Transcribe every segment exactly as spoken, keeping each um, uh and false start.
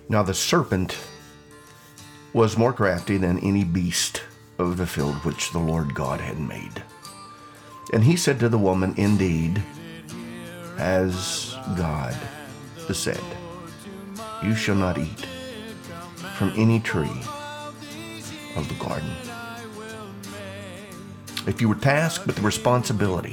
Now the serpent was more crafty than any beast of the field which the Lord God had made. And he said to the woman, indeed, as God has said, you shall not eat from any tree of the garden. If you were tasked with the responsibility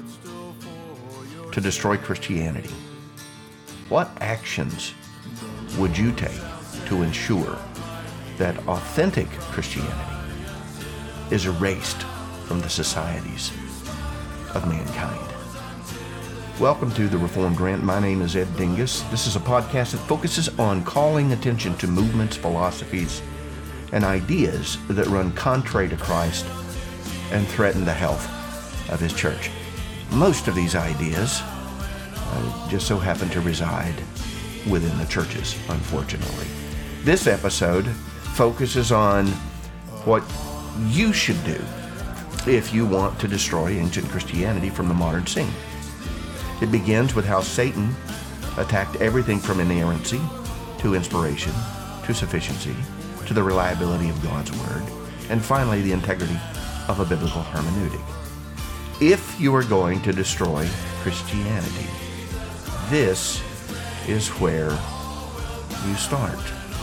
to destroy Christianity, what actions would you take to ensure that authentic Christianity is erased from the societies of mankind? Welcome to the Reformed Rant. My name is Ed Dingus. This is a podcast that focuses on calling attention to movements, philosophies, and ideas that run contrary to Christ and threaten the health of His church. Most of these ideas uh, just so happen to reside within the churches, unfortunately. This episode focuses on what you should do if you want to destroy ancient Christianity from the modern scene. It begins with how Satan attacked everything from inerrancy to inspiration to sufficiency to the reliability of God's Word, and finally the integrity of a biblical hermeneutic. If you are going to destroy Christianity, this is where you start.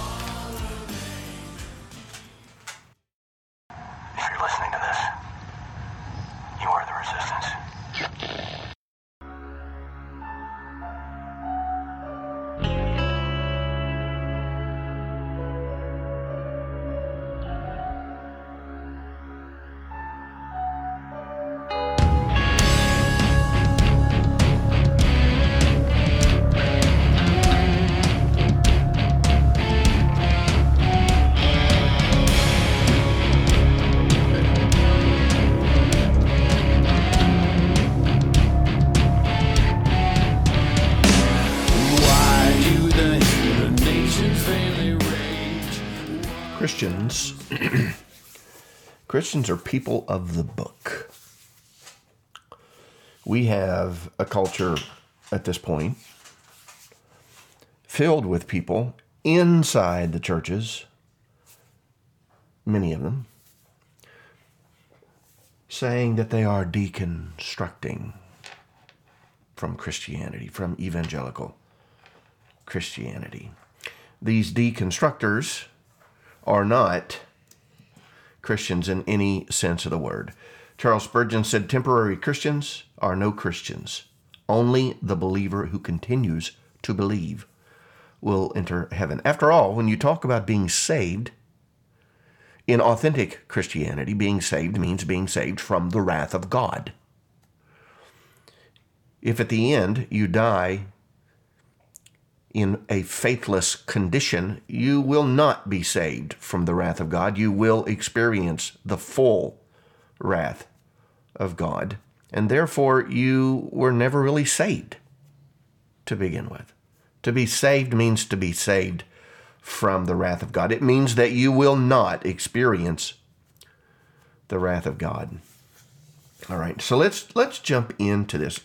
If you're listening to this, you are the resistance. Christians, Christians are people of the book. We have a culture at this point filled with people inside the churches, many of them, saying that they are deconstructing from Christianity, from evangelical Christianity. These deconstructors are not Christians in any sense of the word. Charles Spurgeon said, temporary Christians are no Christians. Only the believer who continues to believe will enter heaven. After all, when you talk about being saved, in authentic Christianity, being saved means being saved from the wrath of God. If at the end you die in a faithless condition, you will not be saved from the wrath of God. You will experience the full wrath of God, and therefore you were never really saved to begin with. To be saved means to be saved from the wrath of God. It means that you will not experience the wrath of God. All right, so let's let's jump into this.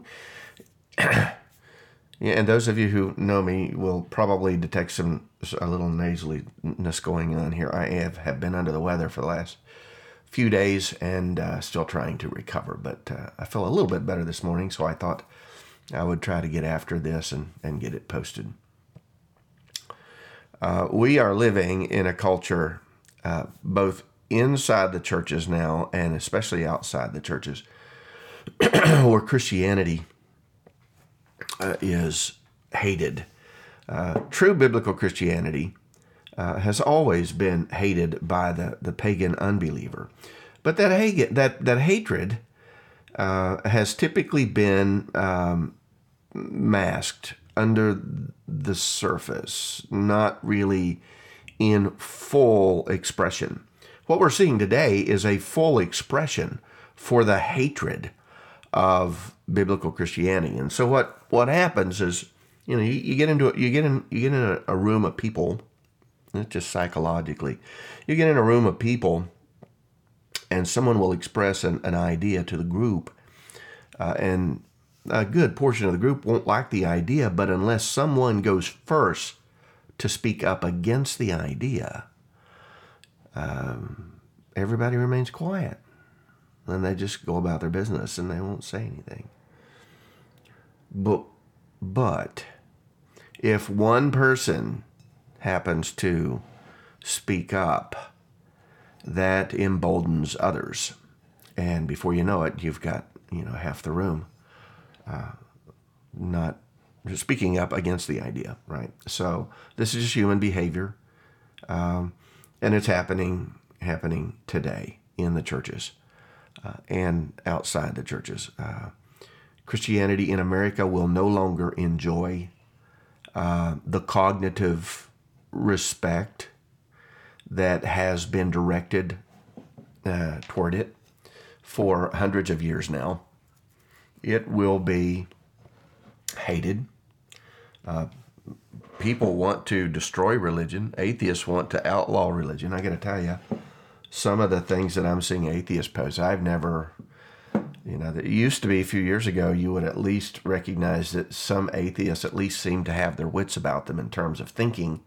Yeah, and those of you who know me will probably detect some a little nasaliness going on here. I have, have been under the weather for the last few days and uh, still trying to recover. But uh, I feel a little bit better this morning, so I thought I would try to get after this and, and get it posted. Uh, we are living in a culture, uh, both inside the churches now and especially outside the churches, where Christianity Uh, is hated. Uh, true biblical Christianity uh, has always been hated by the, the pagan unbeliever. But that hate, that, that hatred uh, has typically been um, masked under the surface, not really in full expression. What we're seeing today is a full expression for the hatred of biblical Christianity. And so what, what happens is, you know, you, you get into you get in you get in a, a room of people, it's just psychologically, you get in a room of people, and someone will express an, an idea to the group, uh, and a good portion of the group won't like the idea, but unless someone goes first to speak up against the idea, um, everybody remains quiet. And they just go about their business and they won't say anything. But, but if one person happens to speak up, that emboldens others. And before you know it, you've got, you know, half the room uh, not speaking up against the idea, right? So this is just human behavior, um, and it's happening happening today in the churches uh, and outside the churches. Uh, Christianity in America will no longer enjoy uh, the cognitive respect that has been directed uh, toward it for hundreds of years now. It will be hated. Uh, people want to destroy religion. Atheists want to outlaw religion. I got to tell you, some of the things that I'm seeing atheists post, I've never, you know, it used to be a few years ago, you would at least recognize that some atheists at least seem to have their wits about them in terms of thinking,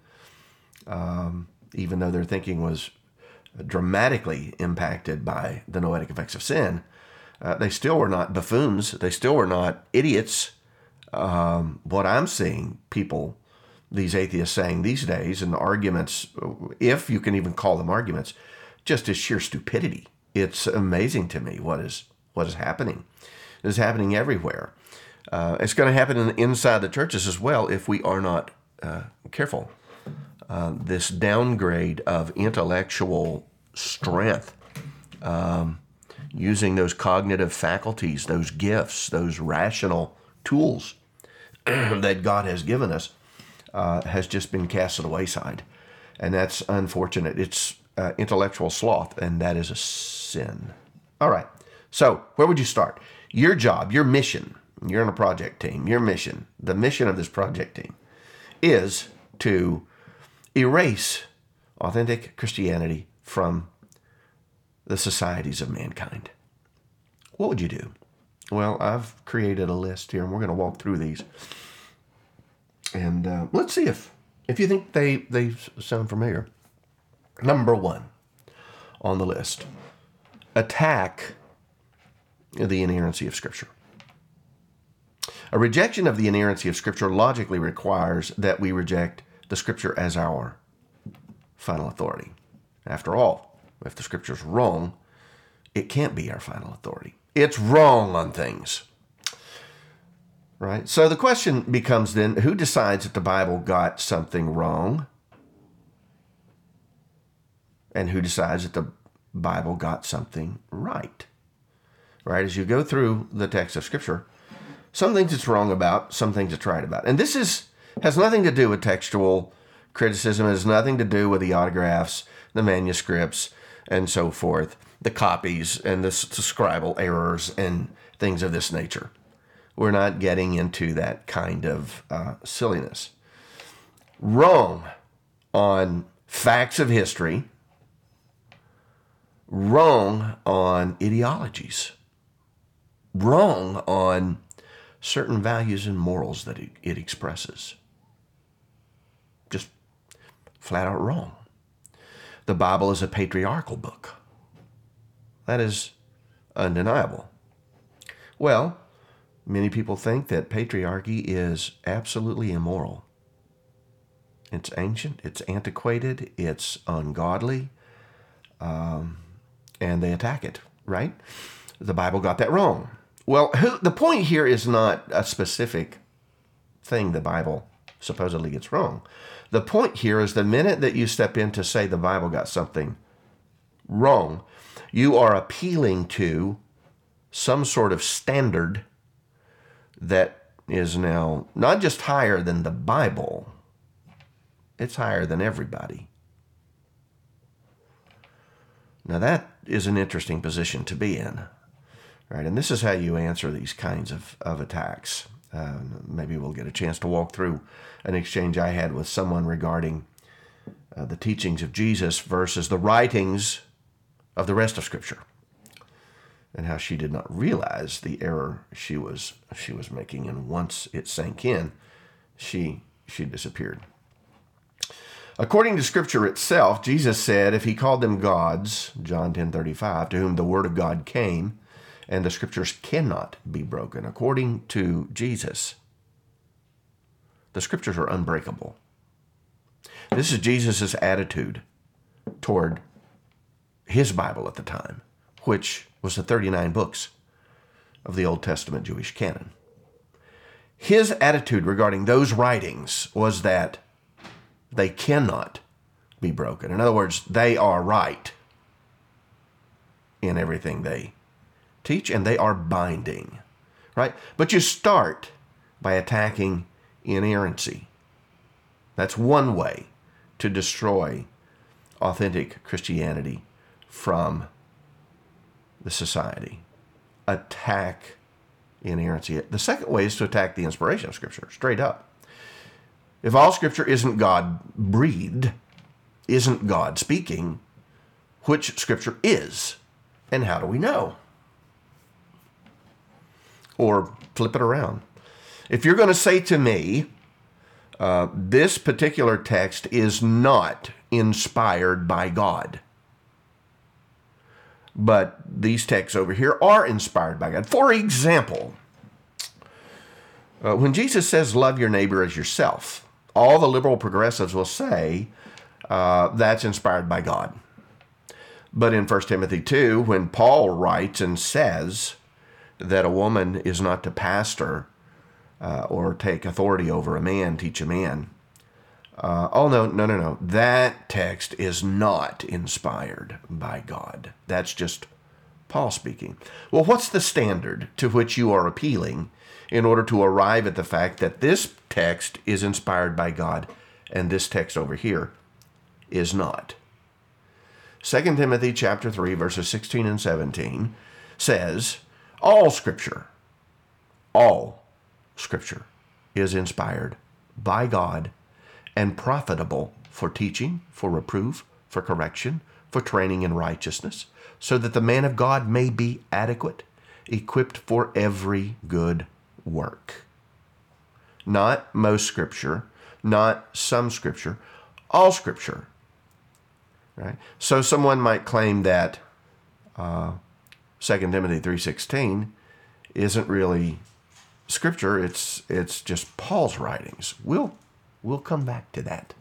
um, even though their thinking was dramatically impacted by the noetic effects of sin. Uh, they still were not buffoons. They still were not idiots. Um, what I'm seeing people, these atheists saying these days, and the arguments, if you can even call them arguments, just is sheer stupidity. It's amazing to me what is what is happening. It is happening everywhere. Uh, it's going to happen in, inside the churches as well if we are not uh, careful. Uh, this downgrade of intellectual strength, um, using those cognitive faculties, those gifts, those rational tools that God has given us, uh, has just been cast to the wayside. And that's unfortunate. It's uh, intellectual sloth, and that is a sin. All right. So where would you start? Your job, your mission, you're on a project team, your mission, the mission of this project team is to erase authentic Christianity from the societies of mankind. What would you do? Well, I've created a list here, and we're going to walk through these. And uh, let's see if, if you think they, they sound familiar. Number one on the list, attack the inerrancy of Scripture. A rejection of the inerrancy of Scripture logically requires that we reject the Scripture as our final authority. After all, if the Scripture's wrong, it can't be our final authority. It's wrong on things, right? So the question becomes then, who decides that the Bible got something wrong? And who decides that the Bible got something right? Right? As you go through the text of Scripture, some things it's wrong about, some things it's right about. And this is has nothing to do with textual criticism. It has nothing to do with the autographs, the manuscripts, and so forth, the copies and the, the scribal errors and things of this nature. We're not getting into that kind of uh, silliness. Wrong on facts of history. Wrong on ideologies. Wrong on certain values and morals that it, it expresses. Just flat out wrong. The Bible is a patriarchal book. That is undeniable. Well, many people think that patriarchy is absolutely immoral. It's ancient, it's antiquated, it's ungodly, um, and they attack it, right? The Bible got that wrong. Well, who, the point here is not a specific thing the Bible supposedly gets wrong. The point here is the minute that you step in to say the Bible got something wrong, you are appealing to some sort of standard that is now not just higher than the Bible, it's higher than everybody. Now that is an interesting position to be in, right? And this is how you answer these kinds of, of attacks. Uh, maybe we'll get a chance to walk through an exchange I had with someone regarding uh, the teachings of Jesus versus the writings of the rest of Scripture, and how she did not realize the error she was she was making, and once it sank in, she she disappeared. According to Scripture itself, Jesus said if he called them gods, John ten thirty-five, to whom the word of God came, and the Scriptures cannot be broken. According to Jesus, the Scriptures are unbreakable. This is Jesus' attitude toward his Bible at the time, which was the thirty-nine books of the Old Testament Jewish canon. His attitude regarding those writings was that they cannot be broken. In other words, they are right in everything they teach, and they are binding, right? But you start by attacking inerrancy. That's one way to destroy authentic Christianity from the society. Attack inerrancy. The second way is to attack the inspiration of Scripture, straight up. If all Scripture isn't God-breathed, isn't God speaking, which Scripture is, and how do we know? Or flip it around. If you're going to say to me, uh, this particular text is not inspired by God, but these texts over here are inspired by God. For example, uh, when Jesus says, love your neighbor as yourself, all the liberal progressives will say uh, that's inspired by God. But in First Timothy two, when Paul writes and says that a woman is not to pastor uh, or take authority over a man, teach a man, Uh, oh, no, no, no, no. That text is not inspired by God. That's just Paul speaking. Well, what's the standard to which you are appealing in order to arrive at the fact that this text is inspired by God and this text over here is not? Second Timothy chapter three, verses sixteen and seventeen says, all Scripture, all Scripture is inspired by God and profitable for teaching, for reproof, for correction, for training in righteousness, so that the man of God may be adequate, equipped for every good work. Not most Scripture, not some Scripture, all Scripture. Right? So someone might claim that uh, Second Timothy three sixteen isn't really Scripture, it's it's just Paul's writings. We'll We'll come back to that.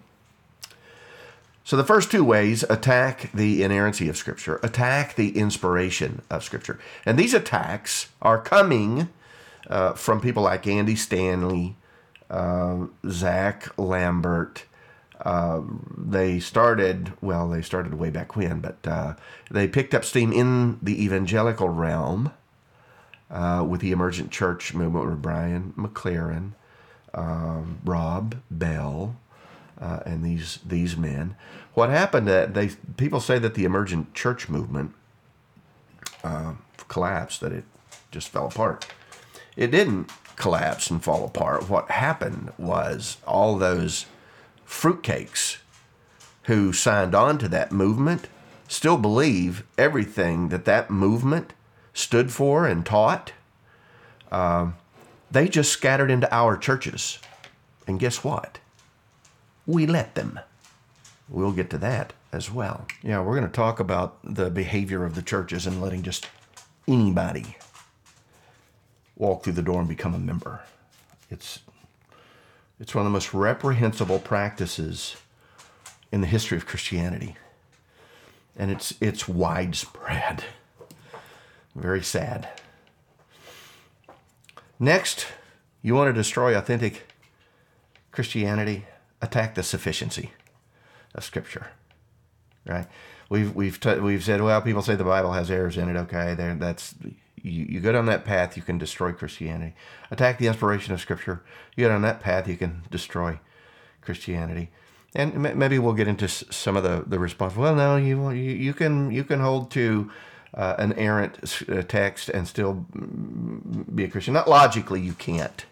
So the first two ways attack the inerrancy of Scripture, attack the inspiration of Scripture. And these attacks are coming uh, from people like Andy Stanley, uh, Zach Lambert. Uh, they started, well, they started way back when, but uh, they picked up steam in the evangelical realm uh, with the emergent church movement with Brian McLaren, Um, Rob Bell, uh, and these these men. What happened? Uh, they people say that the emergent church movement uh, collapsed, that it just fell apart. It didn't collapse and fall apart. What happened was all those fruitcakes who signed on to that movement still believe everything that that movement stood for and taught. Um, They just scattered into our churches. And guess what? We let them. We'll get to that as well. Yeah, we're going to talk about the behavior of the churches and letting just anybody walk through the door and become a member. It's, it's one of the most reprehensible practices in the history of Christianity. And it's, it's widespread. Very sad. Next, you want to destroy authentic Christianity? Attack the sufficiency of Scripture, right? We've we've t- we've said, well, people say the Bible has errors in it. Okay, there that's you, you go down that path, you can destroy Christianity. Attack the inspiration of Scripture. You go down that path, you can destroy Christianity. And maybe we'll get into some of the the response. Well, no, you you, you can you can hold to Uh, an errant uh, text and still be a Christian. Not logically, you can't.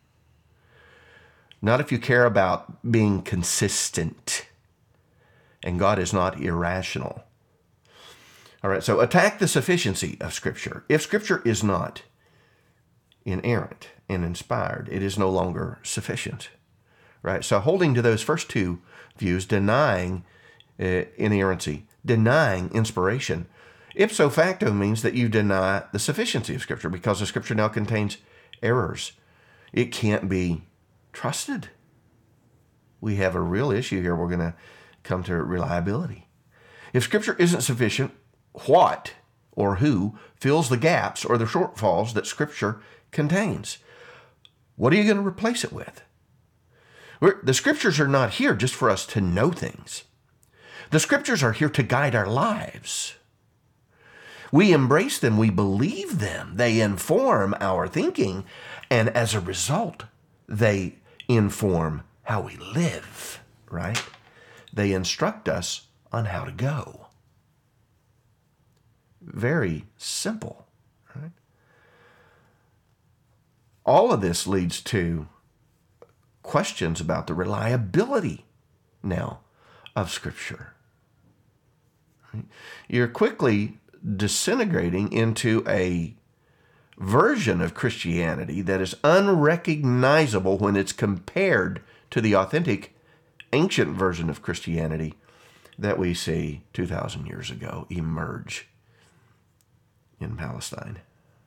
Not if you care about being consistent. And God is not irrational. All right, so attack the sufficiency of Scripture. If Scripture is not inerrant and inspired, it is no longer sufficient. right? So holding to those first two views, denying uh, inerrancy, denying inspiration, ipso facto means that you deny the sufficiency of Scripture, because the Scripture now contains errors. It can't be trusted. We have a real issue here. We're going to come to reliability. If Scripture isn't sufficient, what or who fills the gaps or the shortfalls that Scripture contains? What are you going to replace it with? We're, the Scriptures are not here just for us to know things. The Scriptures are here to guide our lives. We embrace them. We believe them. They inform our thinking. And as a result, they inform how we live, right? They instruct us on how to go. Very simple, right? All of this leads to questions about the reliability now of Scripture. Right? You're quickly disintegrating into a version of Christianity that is unrecognizable when it's compared to the authentic ancient version of Christianity that we see two thousand years ago emerge in Palestine.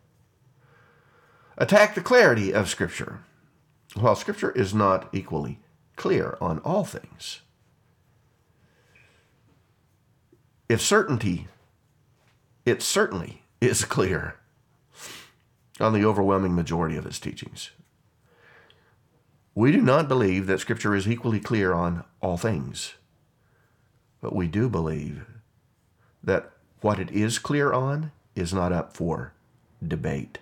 Attack the clarity of Scripture. While Scripture is not equally clear on all things, if certainty, it certainly is clear on the overwhelming majority of its teachings. We do not believe that Scripture is equally clear on all things, but we do believe that what it is clear on is not up for debate.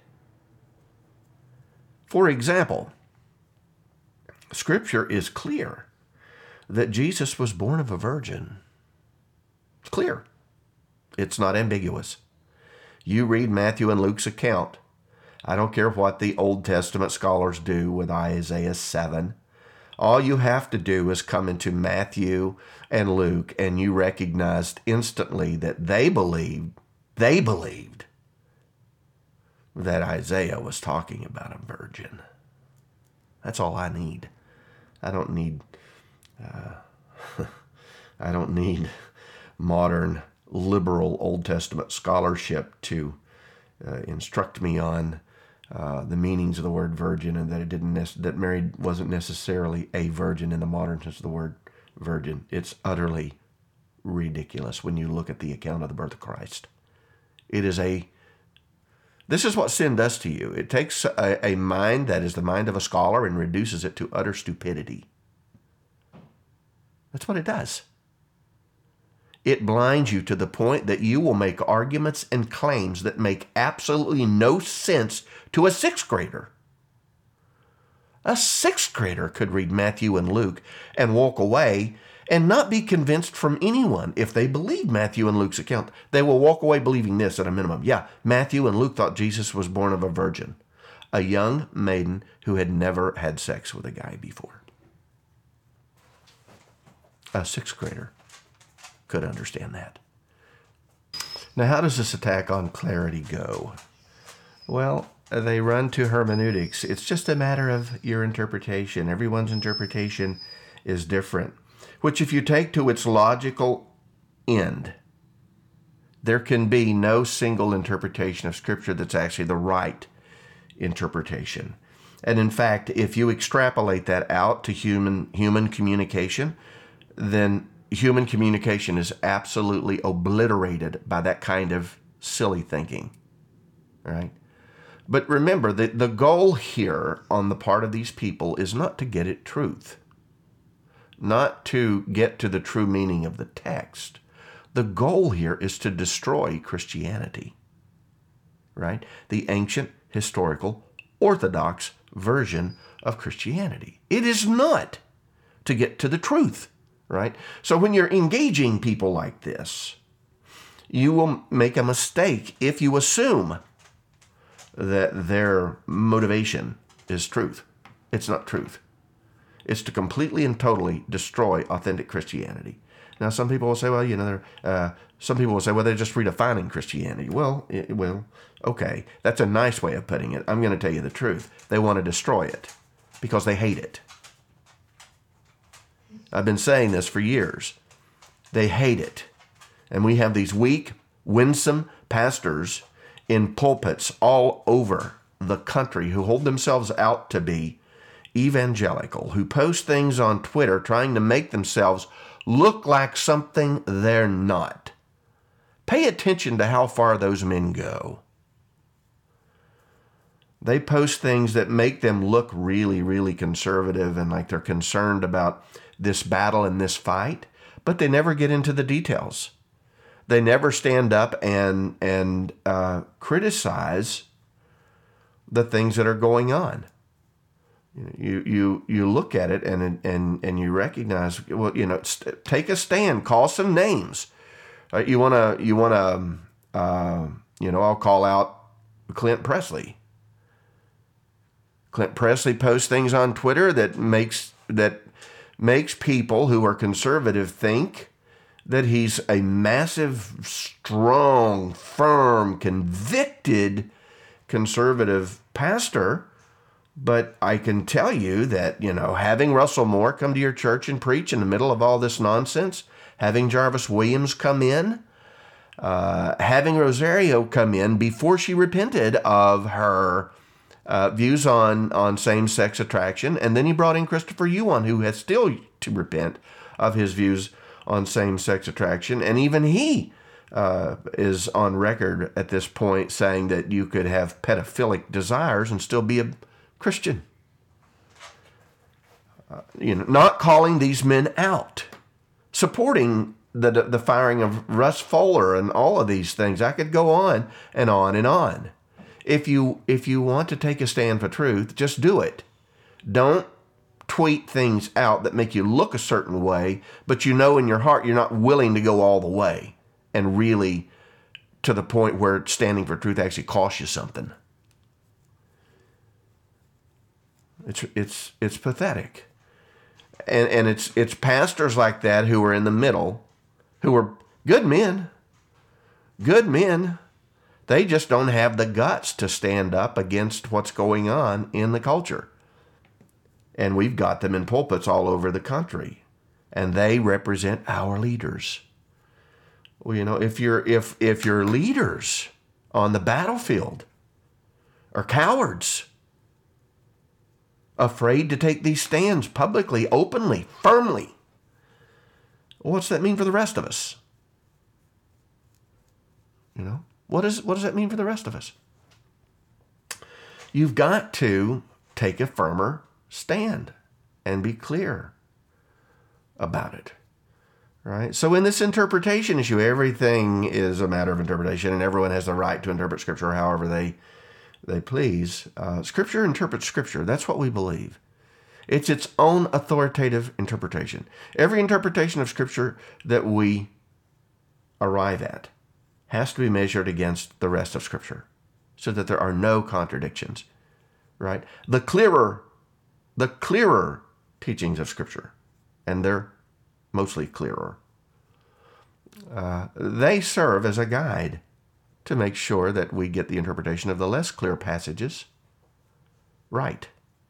For example, Scripture is clear that Jesus was born of a virgin. It's clear. It's not ambiguous. You read Matthew and Luke's account. I don't care what the Old Testament scholars do with Isaiah seven. All you have to do is come into Matthew and Luke, and you recognized instantly that they believed, they believed that Isaiah was talking about a virgin. That's all I need. I don't need, uh, I don't need modern liberal Old Testament scholarship to uh, instruct me on uh, the meanings of the word virgin, and that it didn't nec- that Mary wasn't necessarily a virgin in the modern sense of the word virgin. It's utterly ridiculous when you look at the account of the birth of Christ. It is a This is what sin does to you. It takes a, a mind that is the mind of a scholar and reduces it to utter stupidity. That's what it does. It blinds you to the point that you will make arguments and claims that make absolutely no sense to a sixth grader. A sixth grader could read Matthew and Luke and walk away and not be convinced from anyone. If they believe Matthew and Luke's account, they will walk away believing this at a minimum. Yeah, Matthew and Luke thought Jesus was born of a virgin, a young maiden who had never had sex with a guy before. A sixth grader could understand that. Now, how does this attack on clarity go? Well, they run to hermeneutics. It's just a matter of your interpretation. Everyone's interpretation is different, which if you take to its logical end, there can be no single interpretation of Scripture that's actually the right interpretation. And in fact, if you extrapolate that out to human human communication, then human communication is absolutely obliterated by that kind of silly thinking, right? But remember that the goal here on the part of these people is not to get at truth, not to get to the true meaning of the text. The goal here is to destroy Christianity, right? The ancient, historical, orthodox version of Christianity. It is not to get to the truth, right? So when you're engaging people like this, you will make a mistake if you assume that their motivation is truth. It's not truth. It's to completely and totally destroy authentic Christianity. Now, some people will say, well, you know, uh, some people will say, well, they're just redefining Christianity. Well, it, well, okay, that's a nice way of putting it. I'm going to tell you the truth. They want to destroy it because they hate it. I've been saying this for years. They hate it. And we have these weak, winsome pastors in pulpits all over the country who hold themselves out to be evangelical, who post things on Twitter trying to make themselves look like something they're not. Pay attention to how far those men go. They post things that make them look really, really conservative and like they're concerned about this battle and this fight, but they never get into the details. They never stand up and and uh, criticize the things that are going on. You you you look at it and and and you recognize, well, you know, st- take a stand, call some names. Uh, you wanna you wanna uh, you know, I'll call out Clint Presley. Clint Presley posts things on Twitter that makes that makes people who are conservative think that he's a massive, strong, firm, convicted conservative pastor. But I can tell you that, you know, having Russell Moore come to your church and preach in the middle of all this nonsense, having Jarvis Williams come in, uh, having Rosario come in before she repented of her uh, views on, on same-sex attraction, and then he brought in Christopher Yuan, who has still to repent of his views on same-sex attraction, and even he uh, is on record at this point saying that you could have pedophilic desires and still be a Christian. Uh, you know, not calling these men out, supporting the the firing of Russ Fuller and all of these things. I could go on and on and on. If you if you want to take a stand for truth, just do it. Don't tweet things out that make you look a certain way, but you know in your heart you're not willing to go all the way and really to the point where standing for truth actually costs you something. It's it's it's pathetic. And and it's it's pastors like that who are in the middle, who are good men. Good men. They just don't have the guts to stand up against what's going on in the culture. And we've got them in pulpits all over the country. And they represent our leaders. Well, you know, if your if if your leaders on the battlefield are cowards, afraid to take these stands publicly, openly, firmly, what's that mean for the rest of us? You know, what is what does that mean for the rest of us? You've got to take a firmer stand and be clear about it, right? So in this interpretation issue, everything is a matter of interpretation, and everyone has the right to interpret Scripture however they they please. Uh, scripture interprets Scripture. That's what we believe. It's its own authoritative interpretation. Every interpretation of Scripture that we arrive at has to be measured against the rest of Scripture so that there are no contradictions, right? The clearer, the clearer teachings of Scripture, and they're mostly clearer, uh, they serve as a guide to make sure that we get the interpretation of the less clear passages right.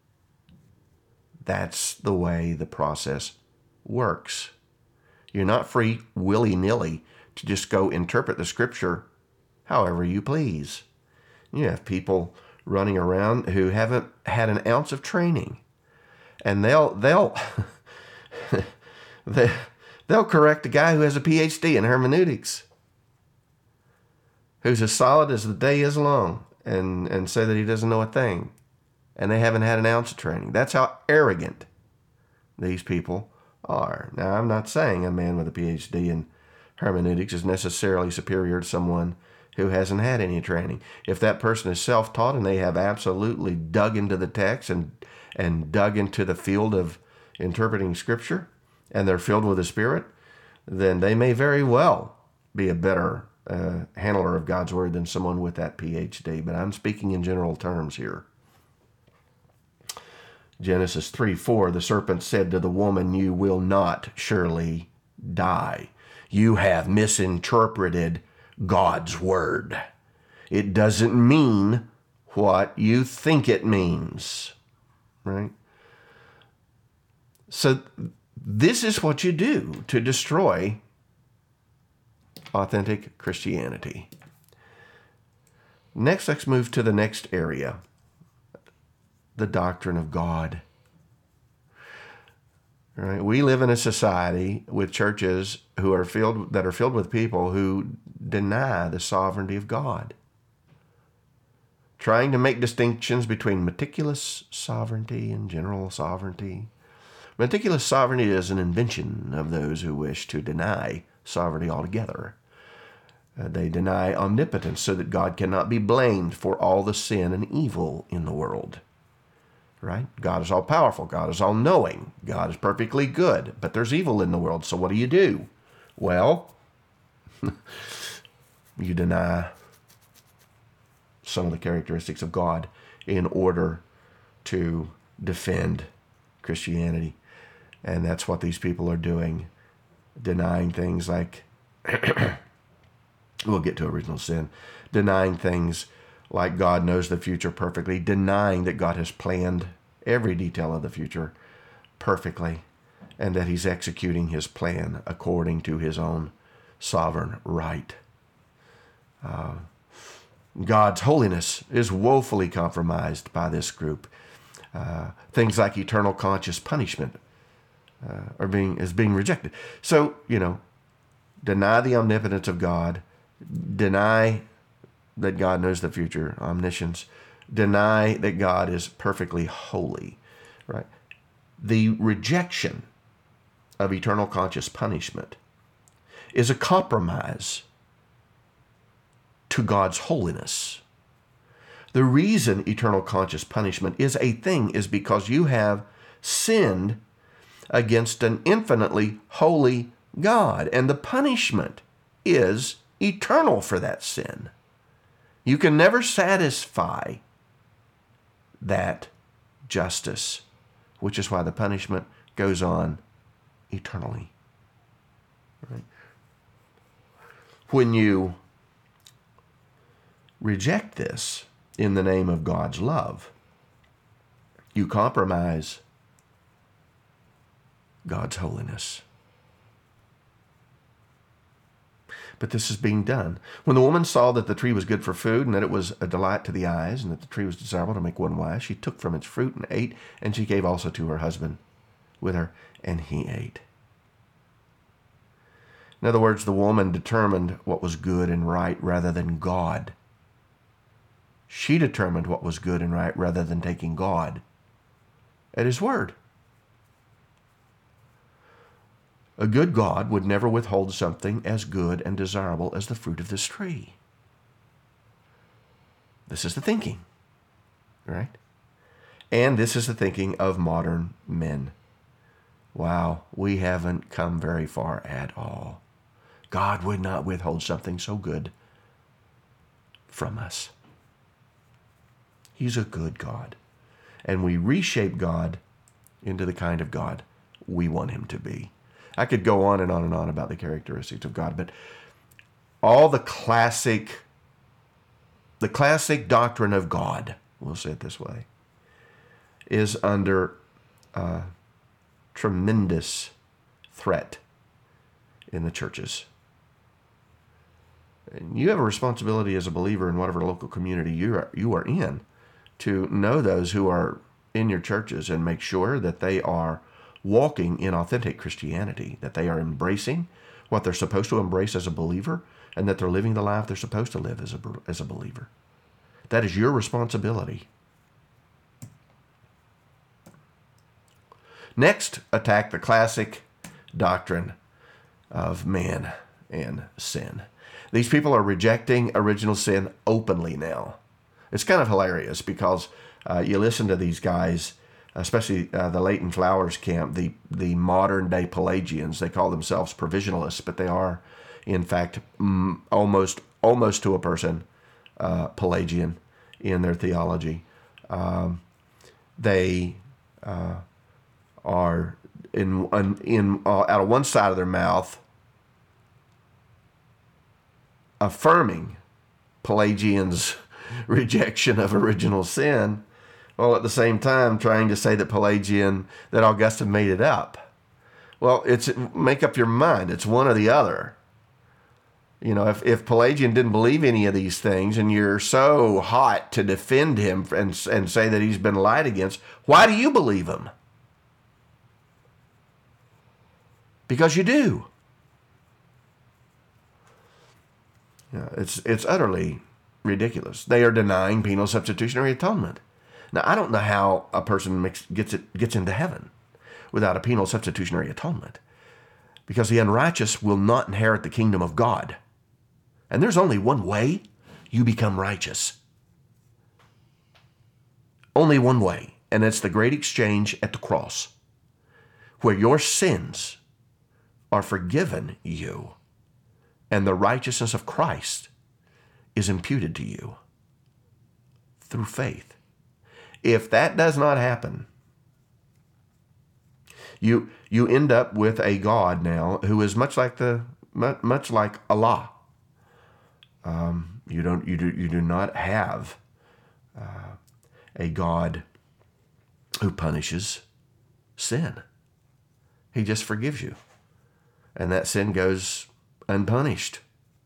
That's the way the process works. You're not free willy-nilly to just go interpret the Scripture however you please. You have people running around who haven't had an ounce of training, and they'll they'll they, they'll correct a guy who has a P H D in hermeneutics, who's as solid as the day is long, and, and say that he doesn't know a thing, and they haven't had an ounce of training. That's how arrogant these people are. Now, I'm not saying a man with a P H D in hermeneutics is necessarily superior to someone who hasn't had any training. If that person is self-taught and they have absolutely dug into the text and, and dug into the field of interpreting Scripture, and they're filled with the Spirit, then they may very well be a better Uh, handler of God's Word than someone with that P H D, but I'm speaking in general terms here. Genesis three four, the serpent said to the woman, "You will not surely die. You have misinterpreted God's Word. It doesn't mean what you think it means." Right? So This is what you do to destroy authentic Christianity. Next, let's move to the next area, the doctrine of God. All right, we live in a society with churches who are filled that are filled with people who deny the sovereignty of God, trying to make distinctions between meticulous sovereignty and general sovereignty. Meticulous sovereignty is an invention of those who wish to deny sovereignty altogether. Uh, they deny omnipotence so that God cannot be blamed for all the sin and evil in the world. Right? God is all-powerful. God is all-knowing. God is perfectly good. But there's evil in the world, so what do you do? Well, you deny some of the characteristics of God in order to defend Christianity. And that's what these people are doing, denying things like, we'll get to original sin, denying things like God knows the future perfectly, denying that God has planned every detail of the future perfectly, and that he's executing his plan according to his own sovereign right. Uh, God's holiness is woefully compromised by this group. Uh, things like eternal conscious punishment uh, are being is being rejected. So, you know, deny the omnipotence of God, deny that God knows the future, omniscience, deny that God is perfectly holy, right? The rejection of eternal conscious punishment is a compromise to God's holiness. The reason eternal conscious punishment is a thing is because you have sinned against an infinitely holy God, and the punishment is eternal for that sin. You can never satisfy that justice, which is why the punishment goes on eternally. Right? When you reject this in the name of God's love, you compromise God's holiness. But this is being done. When the woman saw that the tree was good for food, and that it was a delight to the eyes, and that the tree was desirable to make one wise, she took from its fruit and ate, and she gave also to her husband with her, and he ate. In other words, the woman determined what was good and right rather than God. She determined what was good and right rather than taking God at his word. A good God would never withhold something as good and desirable as the fruit of this tree. This is the thinking, right? And this is the thinking of modern men. Wow, we haven't come very far at all. God would not withhold something so good from us. He's a good God. And we reshape God into the kind of God we want him to be. I could go on and on and on about the characteristics of God, but all the classic, the classic doctrine of God, we'll say it this way, is under uh, tremendous threat in the churches. And you have a responsibility as a believer in whatever local community you are, you are in to know those who are in your churches and make sure that they are walking in authentic Christianity, that they are embracing what they're supposed to embrace as a believer, and that they're living the life they're supposed to live as a, as a believer. That is your responsibility. Next, attack the classic doctrine of man and sin. These people are rejecting original sin openly now. It's kind of hilarious because uh, you listen to these guys, especially uh, the Leighton Flowers camp, the, the modern-day Pelagians. They call themselves provisionalists, but they are, in fact, mm, almost almost to a person, uh, Pelagian in their theology. Um, they uh, are in in uh, out of one side of their mouth affirming Pelagians' rejection of original sin, while at the same time trying to say that Pelagian, that Augustine made it up. Well, it's make up your mind. It's one or the other. You know, if, if Pelagian didn't believe any of these things and you're so hot to defend him and, and say that he's been lied against, why do you believe him? Because you do. Yeah, it's it's utterly ridiculous. They are denying penal substitutionary atonement. Now, I don't know how a person makes, gets it gets into heaven without a penal substitutionary atonement, because the unrighteous will not inherit the kingdom of God. And there's only one way you become righteous. Only one way, and it's the great exchange at the cross, where your sins are forgiven you, and the righteousness of Christ is imputed to you through faith. If that does not happen, you you end up with a God now who is much like the much like Allah. Um, you don't you do you do not have uh, a God who punishes sin. He just forgives you, and that sin goes unpunished.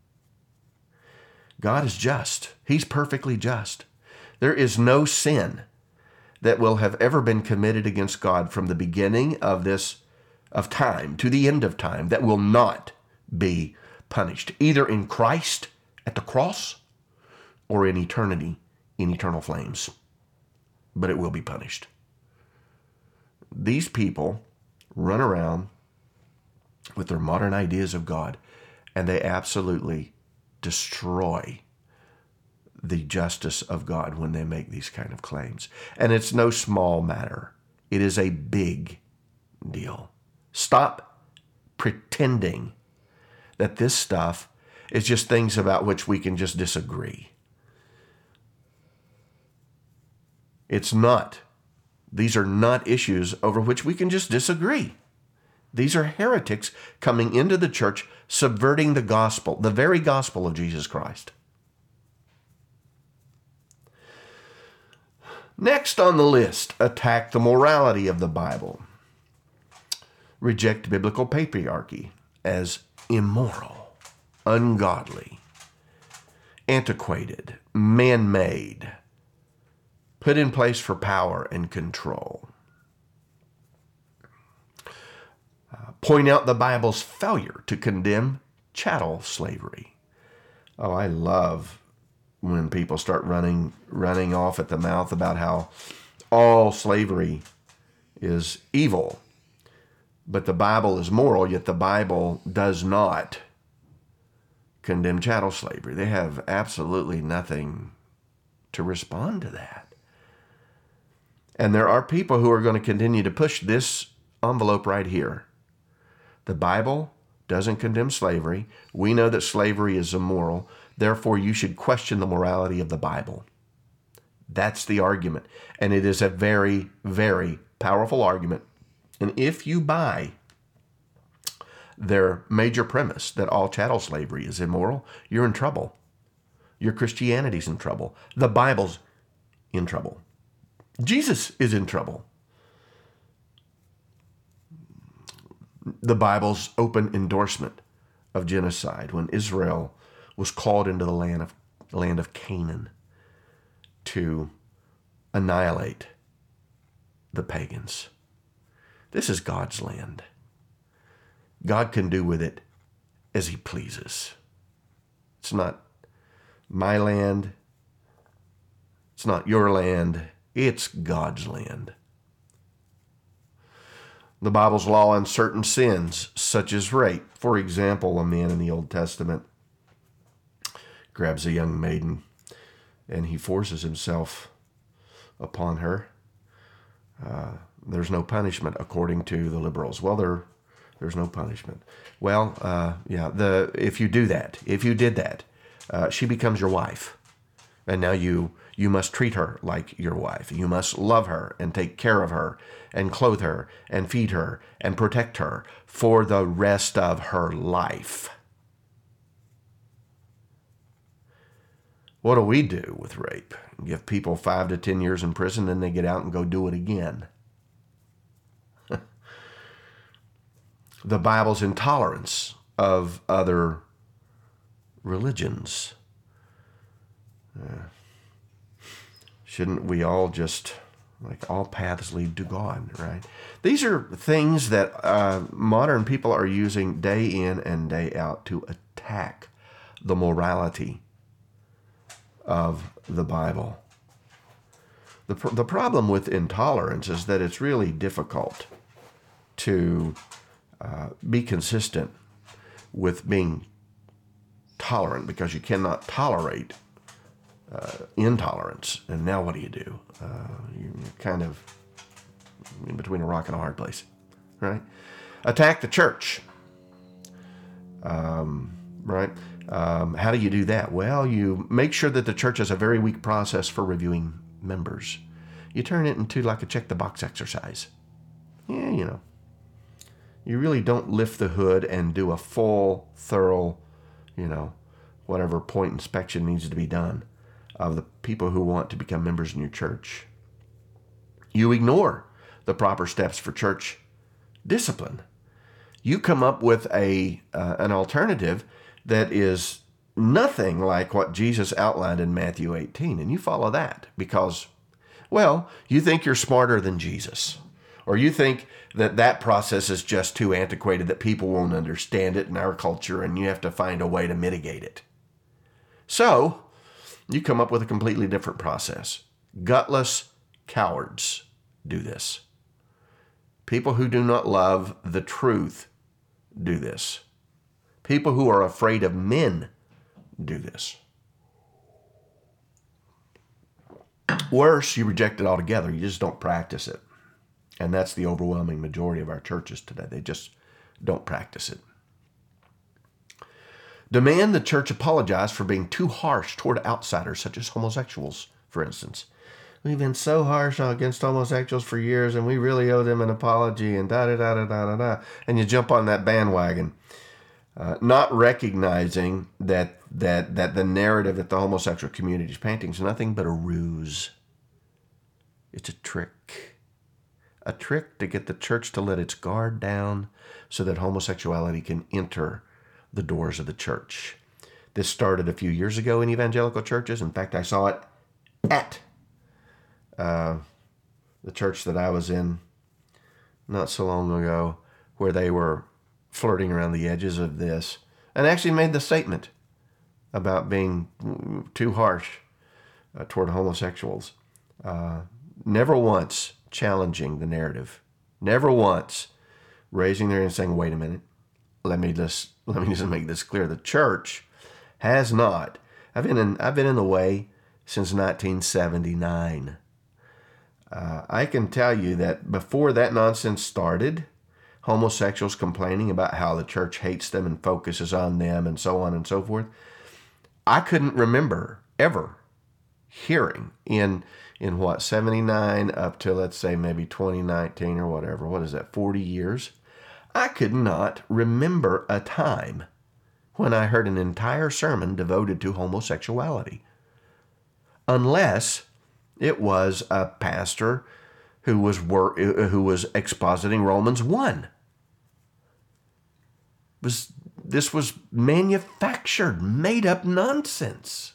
God is just. He's perfectly just. There is no sin that will have ever been committed against God from the beginning of this of time to the end of time that will not be punished, either in Christ at the cross or in eternity in eternal flames. But it will be punished. These people run around with their modern ideas of God, and they absolutely destroy the justice of God when they make these kind of claims. And it's no small matter. It is a big deal. Stop pretending that this stuff is just things about which we can just disagree. It's not. These are not issues over which we can just disagree. These are heretics coming into the church, subverting the gospel, the very gospel of Jesus Christ. Next on the list, attack the morality of the Bible. Reject biblical patriarchy as immoral, ungodly, antiquated, man-made, put in place for power and control. Uh, point out the Bible's failure to condemn chattel slavery. Oh, I love when people start running running off at the mouth about how all slavery is evil, but the Bible is moral, yet the Bible does not condemn chattel slavery. They have absolutely nothing to respond to that. And there are people who are going to continue to push this envelope right here. The Bible doesn't condemn slavery. We know that slavery is immoral. Therefore, you should question the morality of the Bible. That's the argument. And it is a very, very powerful argument. And if you buy their major premise that all chattel slavery is immoral, you're in trouble. Your Christianity's in trouble. The Bible's in trouble. Jesus is in trouble. The Bible's open endorsement of genocide when Israel was called into the land of the land of Canaan to annihilate the pagans. This is God's land. God can do with it as he pleases. It's not my land. It's not your land. It's God's land. The Bible's law on certain sins, such as rape. For example, a man in the Old Testament grabs a young maiden and he forces himself upon her. Uh, there's no punishment according to the liberals. Well, there, there's no punishment. Well, uh, yeah, the if you do that, if you did that, uh, she becomes your wife. And now you you must treat her like your wife. You must love her and take care of her and clothe her and feed her and protect her for the rest of her life. What do we do with rape? Give people five to ten years in prison, then they get out and go do it again. the Bible's intolerance of other religions. Uh, shouldn't we all just, like, all paths lead to God, right? These are things that uh, modern people are using day in and day out to attack the morality of the Bible. The, pr- the problem with intolerance is that it's really difficult to uh, be consistent with being tolerant, because you cannot tolerate uh, intolerance. And now what do you do? Uh, you're kind of in between a rock and a hard place, right? Attack the church, um, right? Um, how do you do that? Well, you make sure that the church has a very weak process for reviewing members. You turn it into like a check-the-box exercise. Yeah, you know. You really don't lift the hood and do a full, thorough, you know, whatever point inspection needs to be done of the people who want to become members in your church. You ignore the proper steps for church discipline. You come up with a uh, an alternative that is nothing like what Jesus outlined in Matthew eighteen, and you follow that because, well, you think you're smarter than Jesus, or you think that that process is just too antiquated, that people won't understand it in our culture, and you have to find a way to mitigate it. So you come up with a completely different process. Gutless cowards do this. People who do not love the truth do this. People who are afraid of men do this. Worse, you reject it altogether. You just don't practice it. And that's the overwhelming majority of our churches today. They just don't practice it. Demand the church apologize for being too harsh toward outsiders, such as homosexuals, for instance. We've been so harsh against homosexuals for years, and we really owe them an apology, and da-da-da-da-da-da. And you jump on that bandwagon, uh, not recognizing that, that, that the narrative that the homosexual community is painting is nothing but a ruse. It's a trick. A trick to get the church to let its guard down so that homosexuality can enter the doors of the church. This started a few years ago in evangelical churches. In fact, I saw it at uh, the church that I was in not so long ago, where they were flirting around the edges of this and actually made the statement about being too harsh uh, toward homosexuals. Uh, never once challenging the narrative. Never once raising their hand and saying, wait a minute, let me just let me just make this clear. The church has not. I've been in I've been in the way since nineteen seventy-nine. Uh, I can tell you that before that nonsense started, homosexuals complaining about how the church hates them and focuses on them and so on and so forth, I couldn't remember ever hearing in in what, seventy-nine up to, let's say, maybe twenty nineteen or whatever, what is that, forty years? I could not remember a time when I heard an entire sermon devoted to homosexuality, unless it was a pastor who was wor- who was expositing Romans one. Was this was manufactured, made-up nonsense.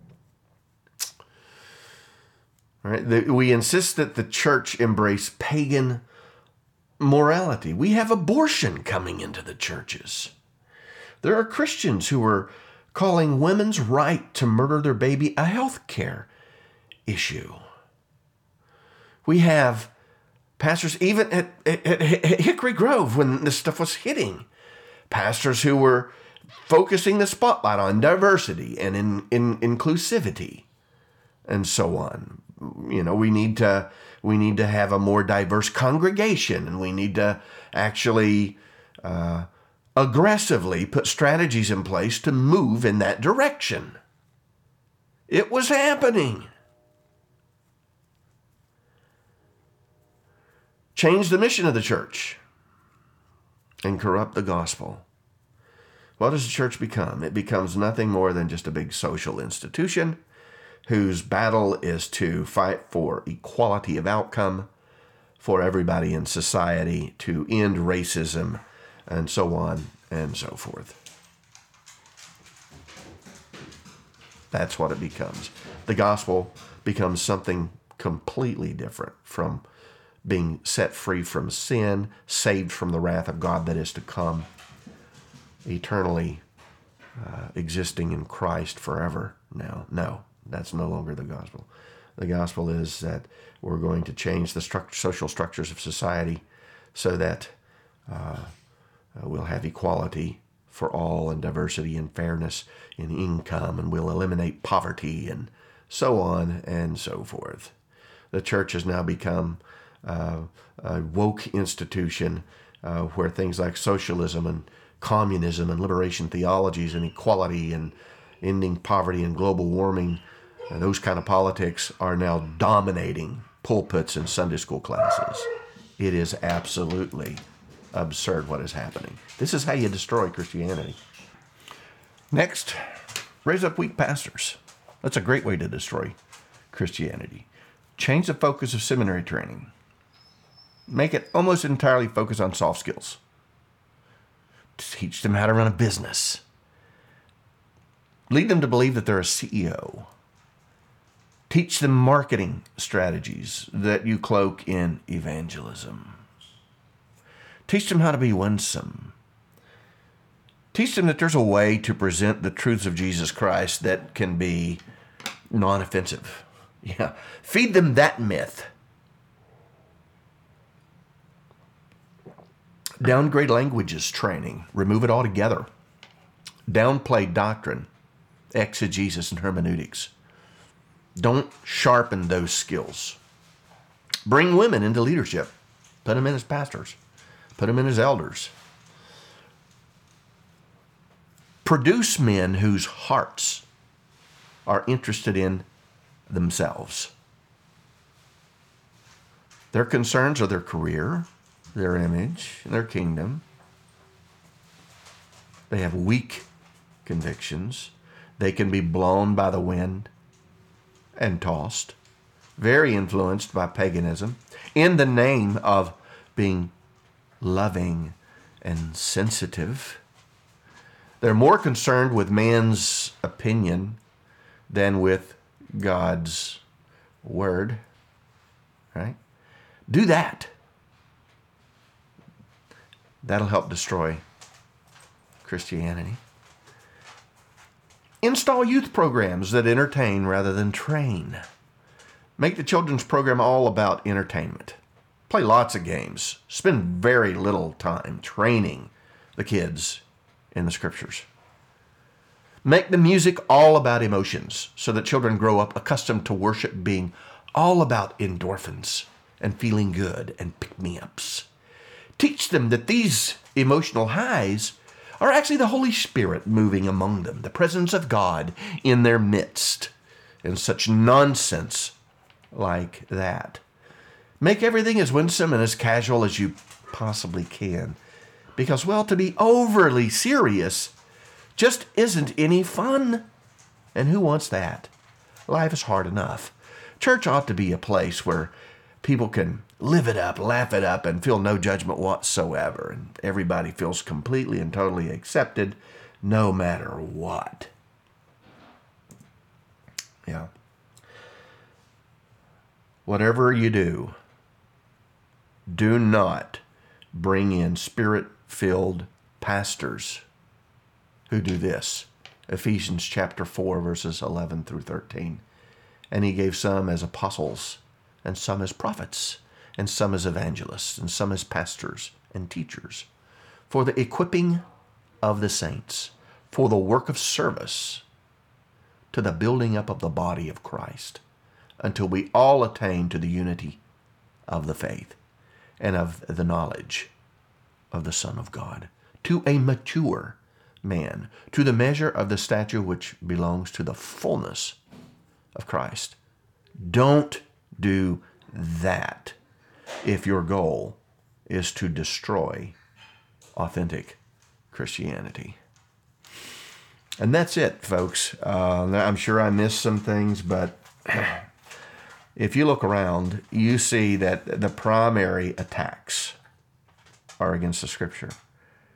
All right, we insist that the church embrace pagan morality. We have abortion coming into the churches. There are Christians who are calling women's right to murder their baby a health care issue. We have pastors, even at, at, at Hickory Grove, when this stuff was hitting, pastors who were focusing the spotlight on diversity and in, in inclusivity and so on. You know, we need to we need to have a more diverse congregation, and we need to actually uh, aggressively put strategies in place to move in that direction. It was happening. Change the mission of the church and corrupt the gospel. What does the church become? It becomes nothing more than just a big social institution whose battle is to fight for equality of outcome for everybody in society, to end racism, and so on and so forth. That's what it becomes. The gospel becomes something completely different from being set free from sin, saved from the wrath of God that is to come, eternally uh, existing in Christ forever now. No, that's no longer the gospel. The gospel is that we're going to change the struct- social structures of society so that uh, we'll have equality for all and diversity and fairness in income, and we'll eliminate poverty and so on and so forth. The church has now become uh, a woke institution uh, where things like socialism and communism and liberation theologies and equality and ending poverty and global warming and those kind of politics are now dominating pulpits and Sunday school classes. It is absolutely absurd what is happening. This is how you destroy Christianity. Next, raise up weak pastors. That's a great way to destroy Christianity. Change the focus of seminary training. Make it almost entirely focus on soft skills. Teach them how to run a business. Lead them to believe that they're a C E O. Teach them marketing strategies that you cloak in evangelism. Teach them how to be winsome. Teach them that there's a way to present the truths of Jesus Christ that can be non-offensive. Yeah. Feed them that myth. Downgrade languages training. Remove it altogether. Downplay doctrine, exegesis, and hermeneutics. Don't sharpen those skills. Bring women into leadership. Put them in as pastors. Put them in as elders. Produce men whose hearts are interested in themselves. Their concerns are their career, their image, and their kingdom. They have weak convictions. They can be blown by the wind and tossed, very influenced by paganism, in the name of being loving and sensitive. They're more concerned with man's opinion than with God's word, right? Do that. That'll help destroy Christianity. Install youth programs that entertain rather than train. Make the children's program all about entertainment. Play lots of games. Spend very little time training the kids in the scriptures. Make the music all about emotions so that children grow up accustomed to worship being all about endorphins and feeling good and pick-me-ups. Teach them that these emotional highs are actually the Holy Spirit moving among them, the presence of God in their midst, and such nonsense like that. Make everything as winsome and as casual as you possibly can, because, well, to be overly serious just isn't any fun. And who wants that? Life is hard enough. Church ought to be a place where people can live it up, laugh it up, and feel no judgment whatsoever. And everybody feels completely and totally accepted, no matter what. Yeah. Whatever you do, do not bring in spirit-filled pastors who do this. Ephesians chapter four, verses eleven through thirteen. And he gave some as apostles, and some as prophets, and some as evangelists, and some as pastors and teachers, for the equipping of the saints, for the work of service, to the building up of the body of Christ, until we all attain to the unity of the faith and of the knowledge of the Son of God, to a mature man, to the measure of the stature which belongs to the fullness of Christ. Don't do that if your goal is to destroy authentic Christianity. And that's it, folks. Uh, I'm sure I missed some things, but if you look around, you see that the primary attacks are against the Scripture.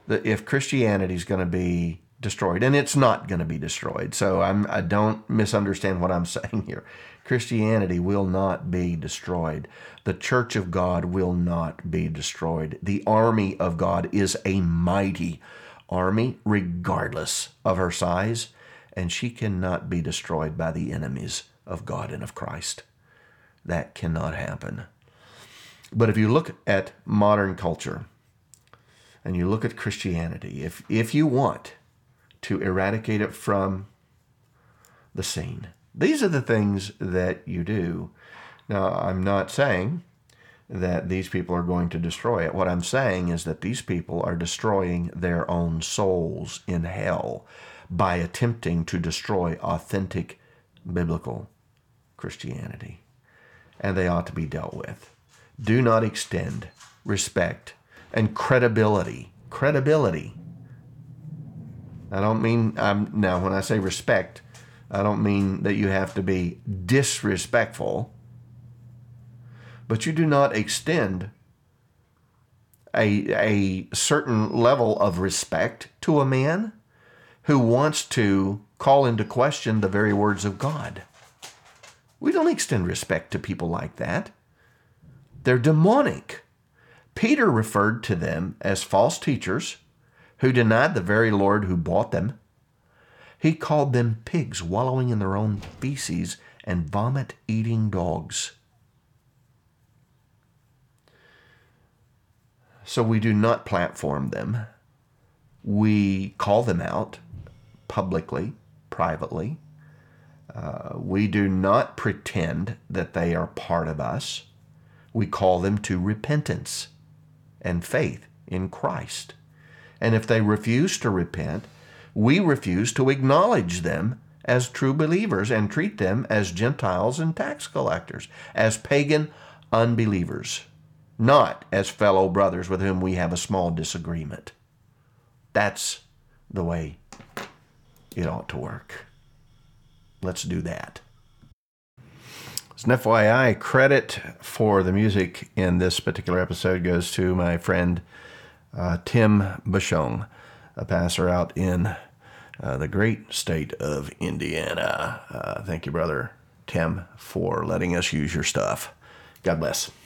that if Christianity is going to be destroyed, and it's not going to be destroyed, so I'm, I don't misunderstand what I'm saying here. Christianity will not be destroyed. The church of God will not be destroyed. The army of God is a mighty army, regardless of her size, and she cannot be destroyed by the enemies of God and of Christ. That cannot happen. But if you look at modern culture and you look at Christianity, if if you want to eradicate it from the scene, these are the things that you do. Now, I'm not saying that these people are going to destroy it. What I'm saying is that these people are destroying their own souls in hell by attempting to destroy authentic biblical Christianity. And they ought to be dealt with. Do not extend respect and credibility. Credibility. I don't mean, um, now when I say respect, I don't mean that you have to be disrespectful, but you do not extend a, a certain level of respect to a man who wants to call into question the very words of God. We don't extend respect to people like that. They're demonic. Peter referred to them as false teachers who denied the very Lord who bought them. He called them pigs wallowing in their own feces and vomit-eating dogs. So we do not platform them. We call them out publicly, privately. Uh, we do not pretend that they are part of us. We call them to repentance and faith in Christ. And if they refuse to repent, we refuse to acknowledge them as true believers and treat them as Gentiles and tax collectors, as pagan unbelievers, not as fellow brothers with whom we have a small disagreement. That's the way it ought to work. Let's do that. As an F Y I, credit for the music in this particular episode goes to my friend uh, Tim Bashong, a pastor out in uh, the great state of Indiana. Uh, thank you, brother Tim, for letting us use your stuff. God bless.